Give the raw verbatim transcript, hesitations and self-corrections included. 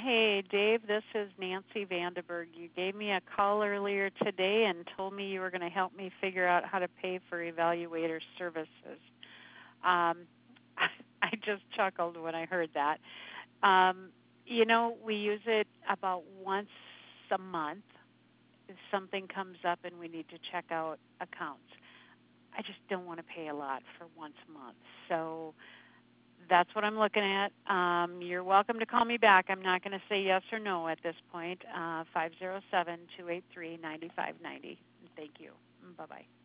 Hey, Dave, this is Nancy Vandenberg. You gave me a call earlier today and told me you were going to help me figure out how to pay for evaluator services. Um, I just chuckled when I heard that. Um, you know, we use it about once a month if something comes up and we need to check out accounts. I just don't want to pay a lot for once a month. So that's what I'm looking at. Um, you're welcome to call me back. I'm not going to say yes or no at this point. Uh, five oh seven, two eight three, nine five nine oh. Thank you. Bye-bye.